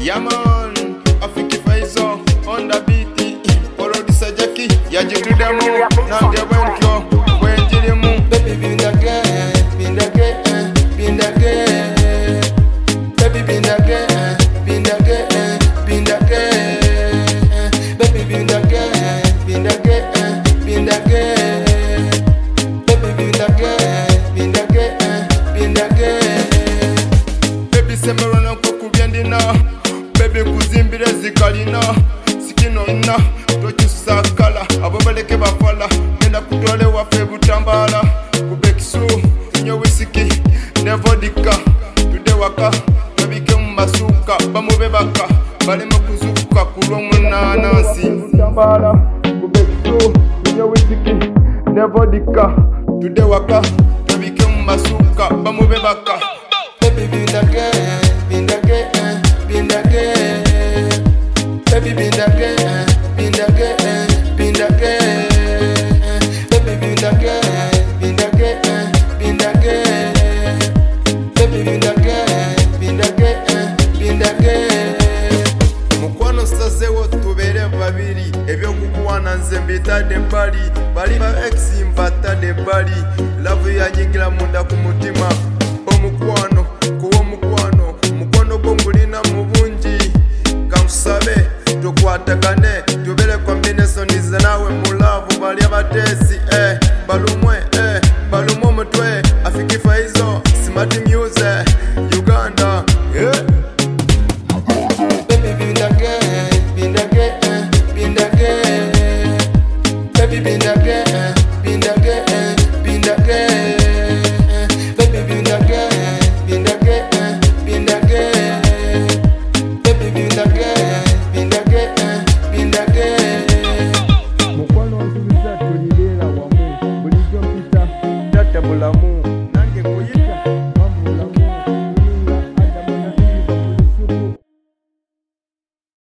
Yeah man, Afiki Faizo on the beat. Producer Jackie, Yajikudemu, now they went yo, when Jilimu. Baby bin the game, bin the game, bin the game. Baby bin the game, bin the game, bin the game. Baby bin the game, bin the game, bin the game. Baby bin the game, bin the game, bin the game. Baby semerana kukubyendi na. Baby kuzimbire zikalina sikino ina tochusakala abo baleke bafala nenda kutole wafe butambala kubekisu nyo whisky nevodika tude waka babike mu masuka bamube baka balema kuzuka kulwa munanansi butambala kubekisu nyo whisky nevodika tude waka babike mu masuka bamube baka. Baby bin the game, bin the game, bin the game. Baby bin the game, bin the game, bin the game. Baby bin the game, bin the game, bin the game. Baby bin the game, bin the game, bin the game. Mukwano sase wo tubere babiri ebyo kukuwana nze mbitadde mbali bali ba ex mbatadde mbali love yanyigira munda ku mutima omukwano kuwo mukwano mukwano gongulina mu bungi kankusabe tukwatagane tubere kombinationize nawe mu love bali abatesi balumwe balumwe omutwe Afiki Faizo smart music Uganda Baby bin the game, bin the game, bin the game. Baby bin the game, bin the game, bin the game. Baby bin the game, bin the game, bin the game. Baby bin the game, bin the game, bin the game. Mukwano nsubiza tulibera wamu bulijjo mpita tatabulamu